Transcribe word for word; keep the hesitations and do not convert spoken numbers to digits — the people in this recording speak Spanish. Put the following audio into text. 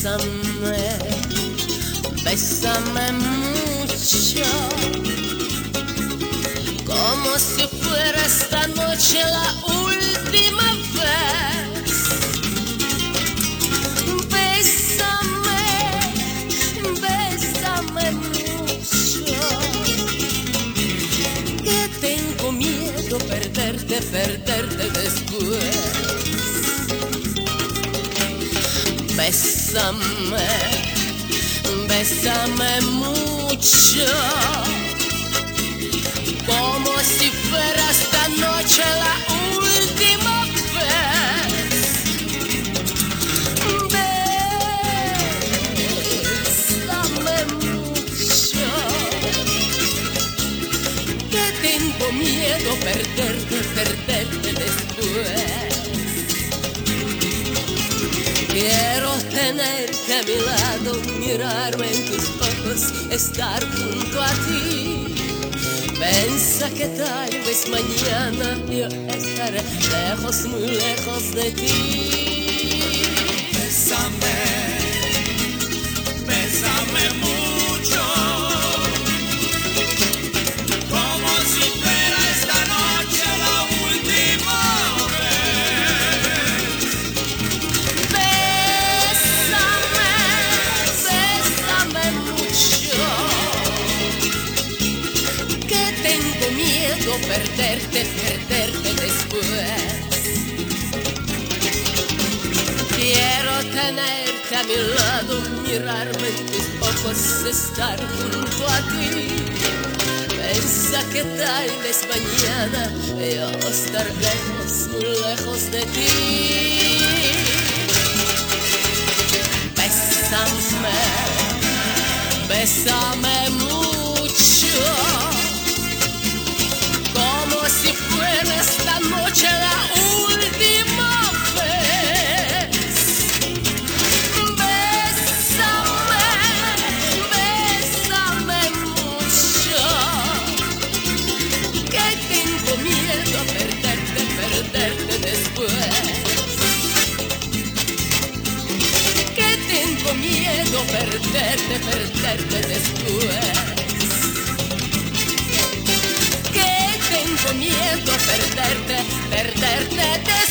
Bésame, bésame mucho, como si fuera esta noche la última vez. Bésame, bésame mucho, que tengo miedo perderte, perderte después. Bésame, bésame mucho, como si fuera esta noche la última vez. Bésame mucho, que tengo miedo perderte, perderte después. Quiero tenerte a mi lado, mirarme en tus ojos, estar junto a ti. Piensa que tal vez mañana yo estaré lejos, muy lejos de ti. Bésame, bésame mucho, como si fuera esta noche la última vez. Bésame, bésame mucho, que tengo miedo perderte, perderte después. Quiero tenerte a mi lado, mirarme en tus ojos, estar junto a ti. Piensa que tal vez mañana yo estar lejos, muy lejos de ti. Bésame, bésame mucho, como si fuera esta noche la última vez. Bésame, bésame mucho, que tengo miedo a perderte, perderte después. Que tengo miedo a perderte, perderte después. Que tengo miedo a perderte, perderte después.